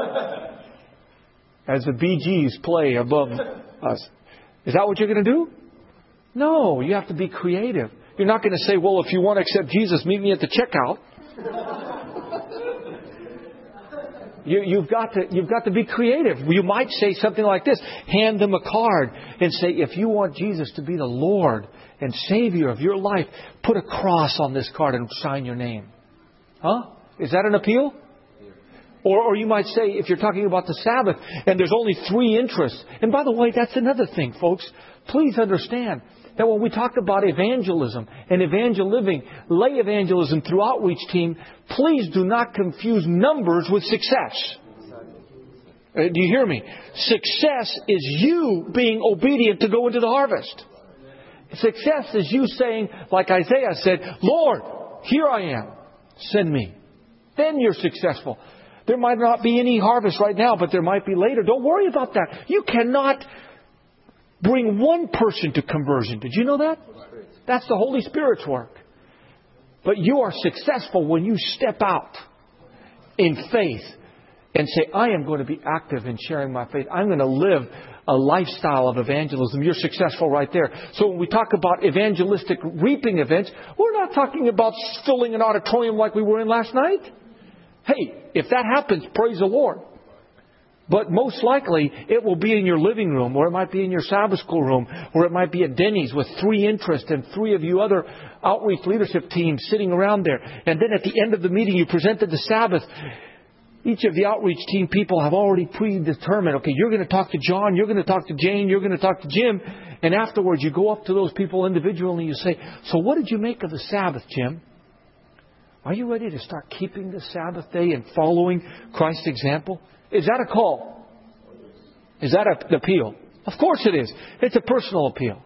S1: as the Bee Gees play above us? Is that what you're going to do? No, you have to be creative. You're not going to say, well, if you want to accept Jesus, meet me at the checkout. You've got to be creative. You might say something like this. Hand them a card and say, if you want Jesus to be the Lord and Savior of your life, put a cross on this card and sign your name. Huh? Is that an appeal? Or you might say, if you're talking about the Sabbath and there's only 3 interests. And by the way, that's another thing, folks. Please understand that when we talk about evangelism and evangel living, lay evangelism through outreach team, please do not confuse numbers with success. Do you hear me? Success is you being obedient to go into the harvest. Success is you saying, like Isaiah said, Lord, here I am. Send me. Then you're successful. There might not be any harvest right now, but there might be later. Don't worry about that. You cannot bring one person to conversion. Did you know that? That's the Holy Spirit's work. But you are successful when you step out in faith and say, I am going to be active in sharing my faith. I'm going to live a lifestyle of evangelism. You're successful right there. So when we talk about evangelistic reaping events, we're not talking about filling an auditorium like we were in last night. Hey, if that happens, praise the Lord. But most likely, it will be in your living room, or it might be in your Sabbath school room, or it might be at Denny's with 3 interests and 3 of you other outreach leadership teams sitting around there. And then at the end of the meeting, you presented the Sabbath. Each of the outreach team people have already predetermined, okay, you're going to talk to John, you're going to talk to Jane, you're going to talk to Jim. And afterwards, you go up to those people individually and you say, so what did you make of the Sabbath, Jim? Are you ready to start keeping the Sabbath day and following Christ's example? Is that a call? Is that an appeal? Of course it is. It's a personal appeal.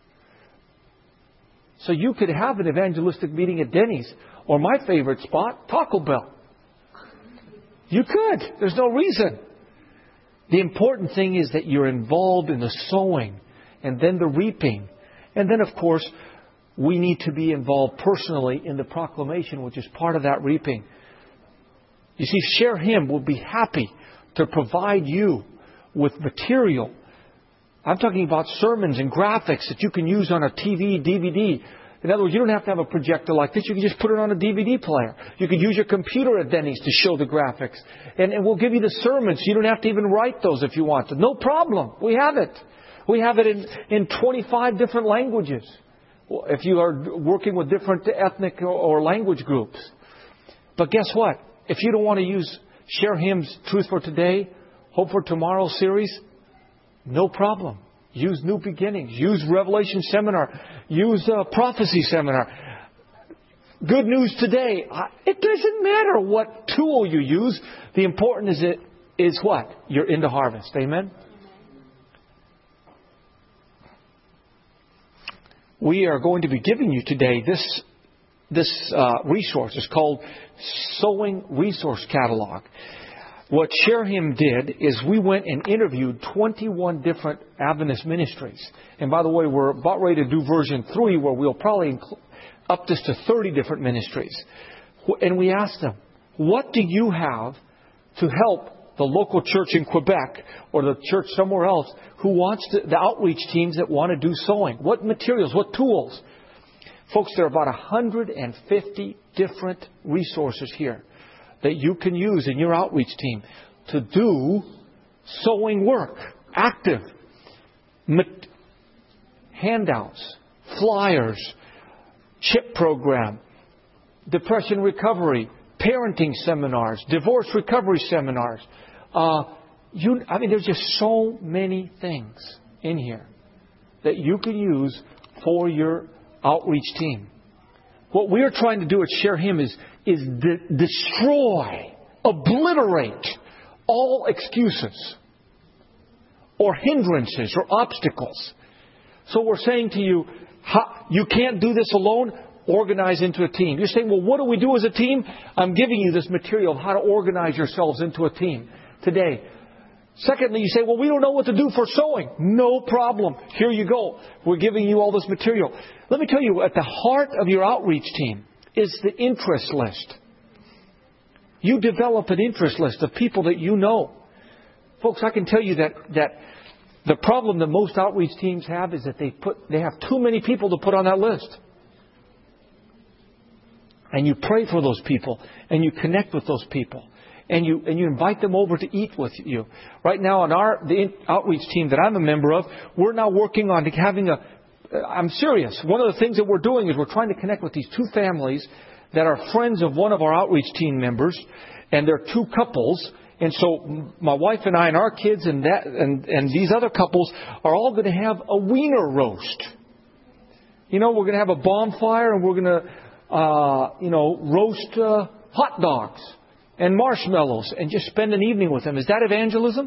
S1: So you could have an evangelistic meeting at Denny's, or my favorite spot, Taco Bell. You could. There's no reason. The important thing is that you're involved in the sowing and then the reaping. And then, of course, we need to be involved personally in the proclamation, which is part of that reaping. You see, Share Him will be happy to provide you with material. I'm talking about sermons and graphics that you can use on a TV, DVD. In other words, you don't have to have a projector like this. You can just put it on a DVD player. You could use your computer at Denny's to show the graphics. And we'll give you the sermons. You don't have to even write those if you want to. No problem. We have it. We have it in 25 different languages. If you are working with different ethnic or language groups. But guess what? If you don't want to use Share Hymns, Truth for Today, Hope for Tomorrow series, no problem. Use New Beginnings. Use Revelation Seminar. Use Prophecy Seminar. Good News Today. It doesn't matter what tool you use. The important is what? You're in the harvest. Amen? We are going to be giving you today this resource. It's called Sowing Resource Catalog. What Share Him did is we went and interviewed 21 different Adventist ministries. And by the way, we're about ready to do version 3 where we'll probably up this to 30 different ministries. And we asked them, what do you have to help the local church in Quebec or the church somewhere else who wants the outreach teams that want to do sowing? What materials, what tools? Folks, there are about 150 different resources here that you can use in your outreach team to do sowing work, active, handouts, flyers, CHIP program, depression recovery, parenting seminars, divorce recovery seminars. There's just so many things in here that you can use for your outreach team. What we're trying to do at Share Him is destroy, obliterate all excuses or hindrances or obstacles. So we're saying to you, you can't do this alone. Organize into a team. You're saying, well, what do we do as a team? I'm giving you this material of how to organize yourselves into a team today. Secondly, you say, well, we don't know what to do for sowing. No problem. Here you go. We're giving you all this material. Let me tell you, at the heart of your outreach team is the interest list. You develop an interest list of people that you know. Folks, I can tell you that the problem that most outreach teams have is that they have too many people to put on that list. And you pray for those people, and you connect with those people, and you invite them over to eat with you. Right now, on the outreach team that I'm a member of, we're now working on having I'm serious. One of the things that we're doing is we're trying to connect with these two families that are friends of one of our outreach team members, and they're two couples. And so my wife and I and our kids and these other couples are all going to have a wiener roast. We're going to have a bonfire, and we're going to roast hot dogs and marshmallows and just spend an evening with them. Is that evangelism?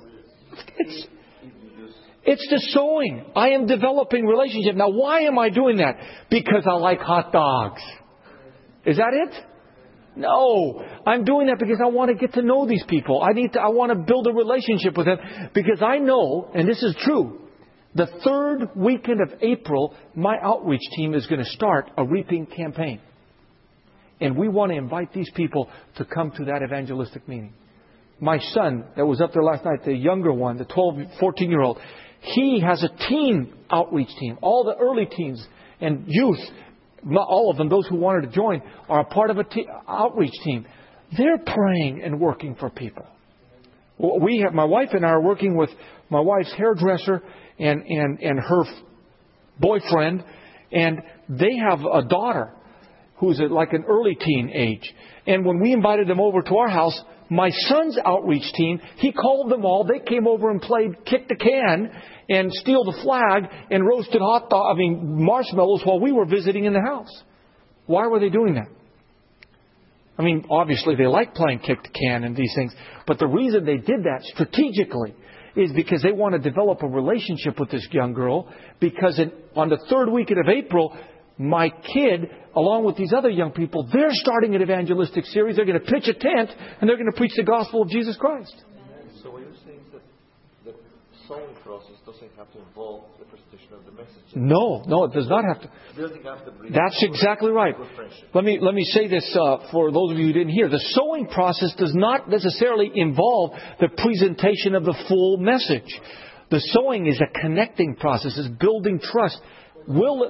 S1: It's the sowing. I am developing relationship. Now, why am I doing that? Because I like hot dogs. Is that it? No. I'm doing that because I want to get to know these people. I want to build a relationship with them because I know, and this is true, the third weekend of April, my outreach team is going to start a reaping campaign. And we want to invite these people to come to that evangelistic meeting. My son that was up there last night, the younger one, the 14-year-old, he has a teen outreach team. All the early teens and youth, not all of them, those who wanted to join, are a part of an outreach team. They're praying and working for people. My wife and I are working with my wife's hairdresser and her boyfriend, and they have a daughter who's like an early teen age. And when we invited them over to our house, my son's outreach team, he called them all. They came over and played kick the can and steal the flag and roasted marshmallows while we were visiting in the house. Why were they doing that? Obviously they like playing kick the can and these things, but the reason they did that strategically is because they want to develop a relationship with this young girl, because on the third weekend of April, my kid, along with these other young people, they're starting an evangelistic series. They're going to pitch a tent, and they're going to preach the gospel of Jesus Christ.
S2: So what you're saying is that the sowing process doesn't have to involve the presentation of the message.
S1: No, it does not have to.
S2: Building up the bridge.
S1: That's exactly right. Let me say this for those of you who didn't hear. The sowing process does not necessarily involve the presentation of the full message. The sowing is a connecting process. It's building trust.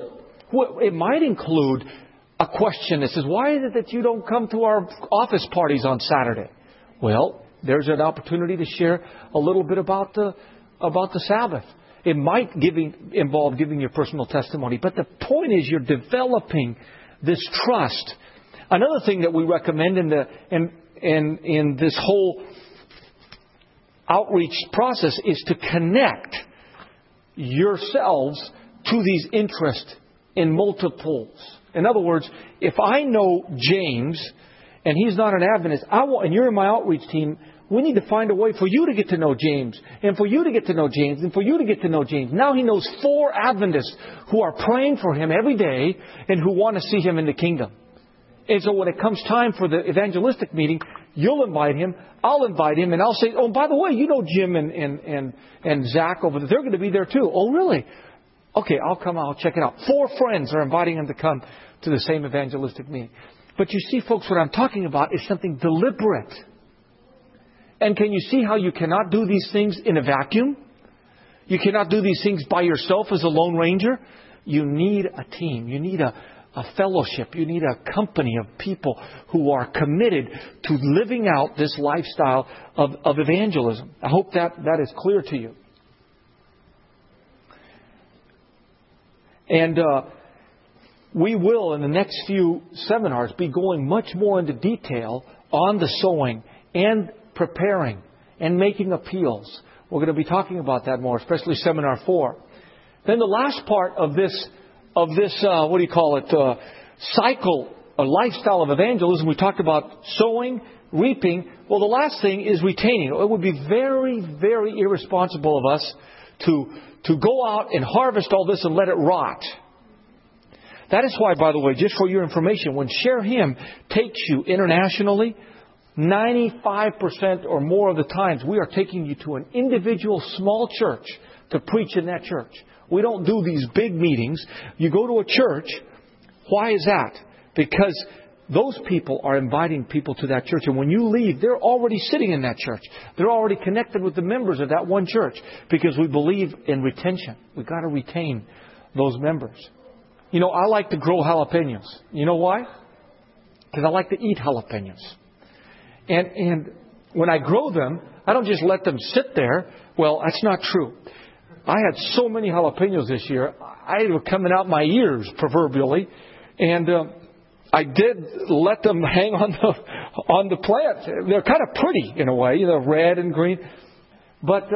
S1: It might include a question that says, why is it that you don't come to our office parties on Saturday? Well, there's an opportunity to share a little bit about the Sabbath. It might involve giving your personal testimony. But the point is you're developing this trust. Another thing that we recommend in this whole outreach process is to connect yourselves to these interests in multiples. In other words, if I know James and he's not an Adventist, and you're in my outreach team, we need to find a way for you to get to know James, and for you to get to know James, and for you to get to know James. Now he knows 4 Adventists who are praying for him every day and who want to see him in the kingdom. And so when it comes time for the evangelistic meeting, you'll invite him, I'll invite him, and I'll say, oh, by the way, you know Jim and Zach over there. They're going to be there too. Oh, really? Okay, I'll come, I'll check it out. 4 friends are inviting him to come to the same evangelistic meeting. But you see, folks, what I'm talking about is something deliberate. And can you see how you cannot do these things in a vacuum? You cannot do these things by yourself as a lone ranger. You need a team. You need a fellowship. You need a company of people who are committed to living out this lifestyle of evangelism. I hope that is clear to you. And we will, in the next few seminars, be going much more into detail on the sowing and preparing and making appeals. We're going to be talking about that more, especially Seminar 4. Then the last part of this cycle, a lifestyle of evangelism. We talked about sowing, reaping. Well, the last thing is retaining. It would be very, very irresponsible of us to go out and harvest all this and let it rot. That is why, by the way, just for your information, when Share Him takes you internationally, 95% or more of the times we are taking you to an individual small church to preach in that church. We don't do these big meetings. You go to a church. Why is that? Because those people are inviting people to that church. And when you leave, they're already sitting in that church. They're already connected with the members of that one church because we believe in retention. We've got to retain those members. You know, I like to grow jalapenos. You know why? Because I like to eat jalapenos. And when I grow them, I don't just let them sit there. Well, that's not true. I had so many jalapenos this year. They were coming out my ears, proverbially. And I did let them hang on the plant. They're kind of pretty in a way. They're red and green. But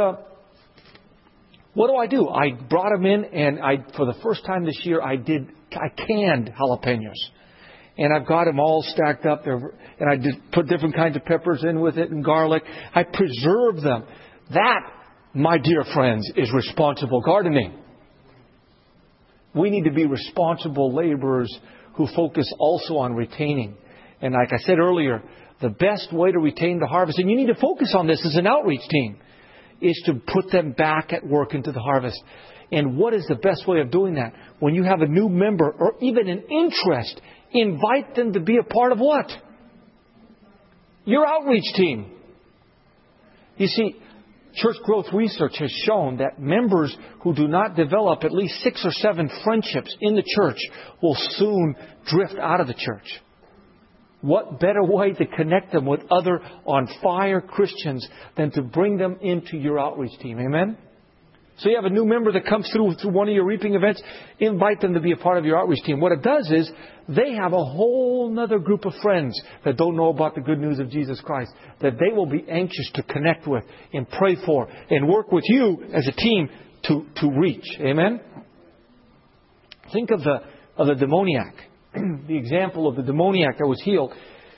S1: what do? I brought them in, and for the first time this year, I canned jalapenos. And I've got them all stacked up there. And I just put different kinds of peppers in with it and garlic. I preserve them. That, my dear friends, is responsible gardening. We need to be responsible laborers who focus also on retaining. And like I said earlier, the best way to retain the harvest, and you need to focus on this as an outreach team, is to put them back at work into the harvest. And what is the best way of doing that? When you have a new member or even an interest, invite them to be a part of what? Your outreach team. You see, church growth research has shown that members who do not develop at least 6 or 7 friendships in the church will soon drift out of the church. What better way to connect them with other on-fire Christians than to bring them into your outreach team? Amen? So you have a new member that comes through one of your reaping events, invite them to be a part of your outreach team. What it does is they have a whole other group of friends that don't know about the good news of Jesus Christ, that they will be anxious to connect with and pray for and work with you as a team to reach. Amen? Think of the demoniac, the example of the demoniac that was healed.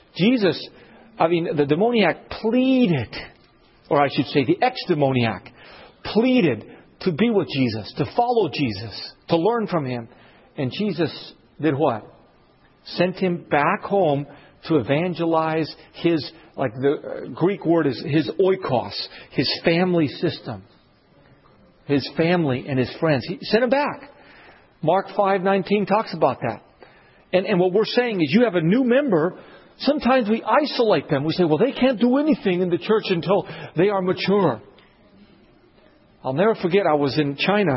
S1: The demoniac pleaded, or I should say the ex-demoniac pleaded to be with Jesus, to follow Jesus, to learn from Him. And Jesus did what? Sent him back home to evangelize his, like the Greek word is his oikos, his family system, his family and his friends. He sent him back. Mark 5:19 talks about that. And what we're saying is you have a new member. Sometimes we isolate them. We say, well, they can't do anything in the church until they are mature. I'll never forget, I was in China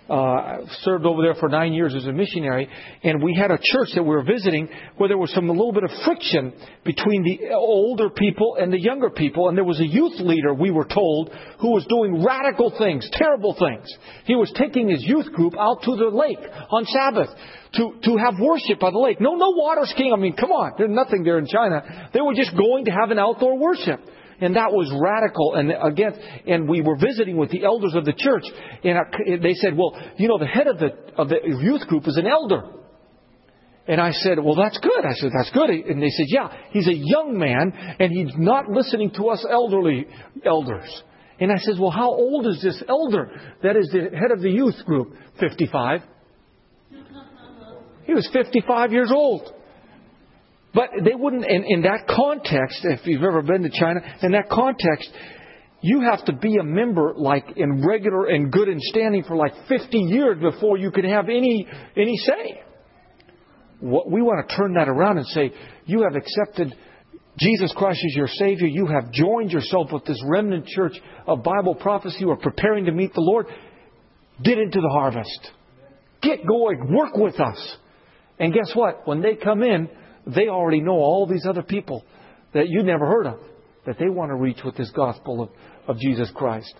S1: served over there for 9 years as a missionary, and we had a church that we were visiting where there was a little bit of friction between the older people and the younger people, and there was a youth leader, we were told, who was doing radical things, terrible things. He was taking his youth group out to the lake on Sabbath to have worship by the lake. No water skiing. I mean, come on, there's nothing there in China. They were just going to have an outdoor worship. And that was radical. And we were visiting with the elders of the church. And they said, well, the head of the youth group is an elder. And I said, well, that's good. I said, that's good. And they said, yeah, he's a young man and he's not listening to us elderly elders. And I said, well, how old is this elder that is the head of the youth group? 55. He was 55 years old. But they wouldn't, in that context, if you've ever been to China, in that context, you have to be a member like in regular and good and standing for like 50 years before you can have any say. We want to turn that around and say, you have accepted Jesus Christ as your Savior. You have joined yourself with this remnant church of Bible prophecy who are preparing to meet the Lord. Get into the harvest. Get going. Work with us. And guess what? When they come in, they already know all these other people that you never heard of, that they want to reach with this gospel of Jesus Christ.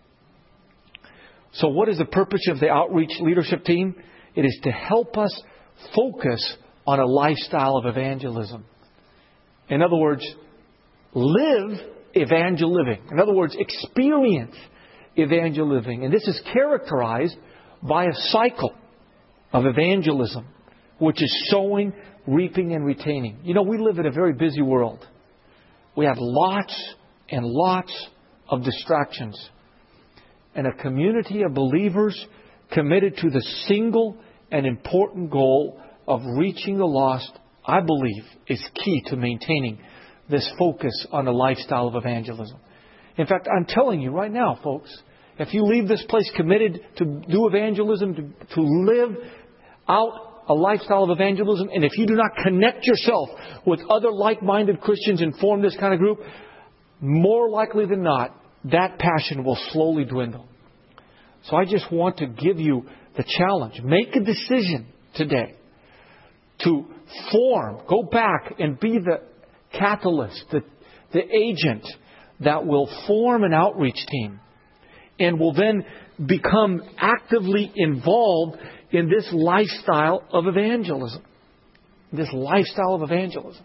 S1: So what is the purpose of the outreach leadership team? It is to help us focus on a lifestyle of evangelism. In other words, live evangel living. In other words, experience evangel living. And this is characterized by a cycle of evangelism, which is sowing, reaping, and retaining. We live in a very busy world. We have lots and lots of distractions. And a community of believers committed to the single and important goal of reaching the lost, I believe, is key to maintaining this focus on a lifestyle of evangelism. In fact, I'm telling you right now, folks, if you leave this place committed to do evangelism, to live out a lifestyle of evangelism, and if you do not connect yourself with other like-minded Christians and form this kind of group, more likely than not, that passion will slowly dwindle. So I just want to give you the challenge. Make a decision today to go back and be the catalyst, the agent that will form an outreach team and will then become actively involved in this lifestyle of evangelism. This lifestyle of evangelism.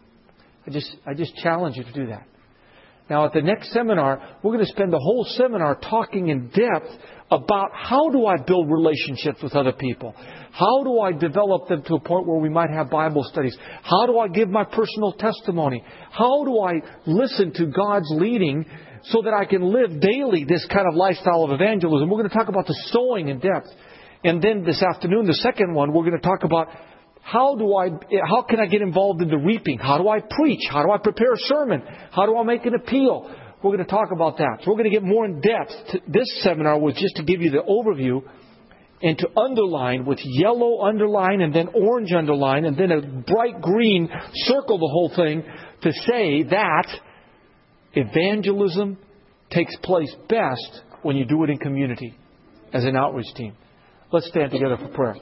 S1: I just challenge you to do that. Now, at the next seminar, we're going to spend the whole seminar talking in depth about how do I build relationships with other people? How do I develop them to a point where we might have Bible studies? How do I give my personal testimony? How do I listen to God's leading so that I can live daily this kind of lifestyle of evangelism? We're going to talk about the sowing in depth. And then this afternoon, the second one, we're going to talk about how can I get involved in the reaping? How do I preach? How do I prepare a sermon? How do I make an appeal? We're going to talk about that. So we're going to get more in depth. This seminar was just to give you the overview and to underline with yellow underline and then orange underline and then a bright green circle the whole thing to say that evangelism takes place best when you do it in community as an outreach team. Let's stand together for prayer.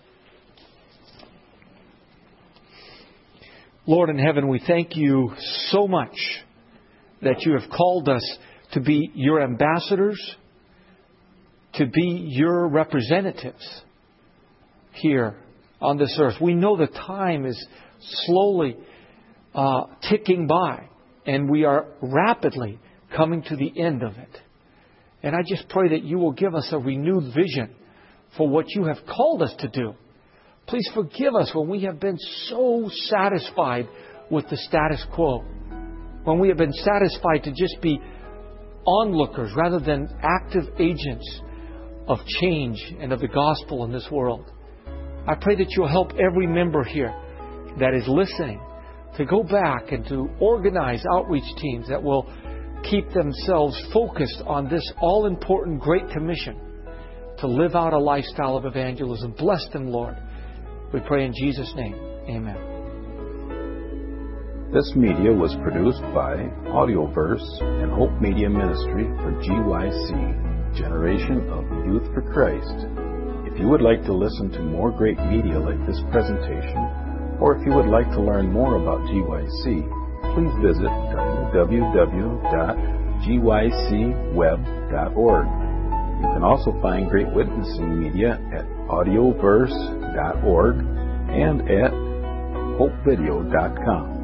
S1: Lord in heaven, we thank you so much that you have called us to be your ambassadors, to be your representatives here on this earth. We know the time is slowly ticking by, and we are rapidly coming to the end of it. And I just pray that you will give us a renewed vision for what you have called us to do. Please forgive us when we have been so satisfied with the status quo. When we have been satisfied to just be onlookers rather than active agents of change and of the gospel in this world. I pray that you'll help every member here that is listening to go back and to organize outreach teams that will keep themselves focused on this all-important Great Commission to live out a lifestyle of evangelism. Bless them, Lord. We pray in Jesus' name. Amen.
S3: This media was produced by Audioverse and Hope Media Ministry for GYC, Generation of Youth for Christ. If If you would like to listen to more great media like this presentation, or if you would like to learn more about GYC, please visit www.gycweb.org. You can also find great witnessing media at audioverse.org and at hopevideo.com.